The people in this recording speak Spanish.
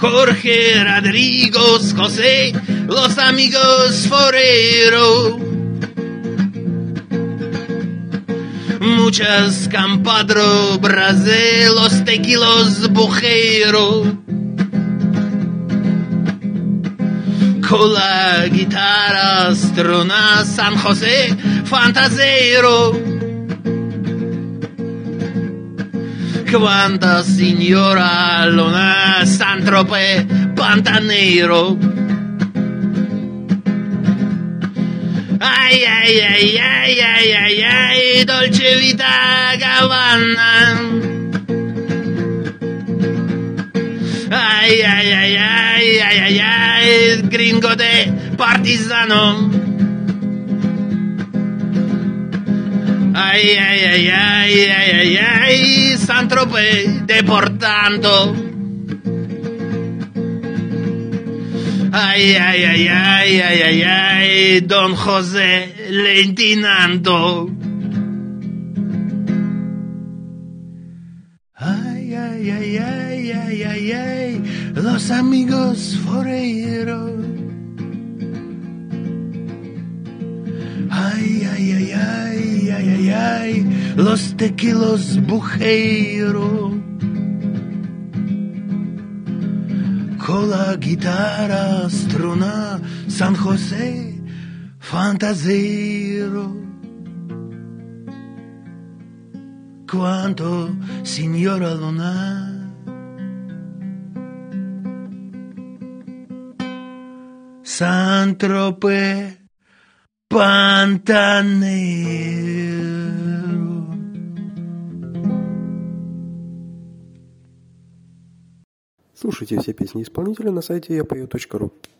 Jorge, Rodrigo, José, los amigos Forero. Muchas Campadro, Brasil, los tequilos Bujero. Cola, guitarra, struna, San José, fantasero. Quanta signora luna, Saint-Tropez, Pantanero. Ay, ay, ay, ay, ay, ay, ay, Dolce Vita Gabbana. Ay, ay, ay, ay, ay, ay, ay, gringo de Partisano. Ay, ay, ay, ay, ay, ay, ay, Saint-Tropez deportando. Ay, ay, ay, ay, ay, ay, ay, Don José lentinando. Ay, ay, ay, ay, ay, ay, ay, los amigos Forero. Ay, ay, ay, ay, ay, ay, ay, los tequilos Bujero. Cola, guitarra, struna, San José, fantasero. Quanto, signora Luna. Saint-Tropez, Pantanero. Слушайте все песни исполнителя на сайте yapою.ru.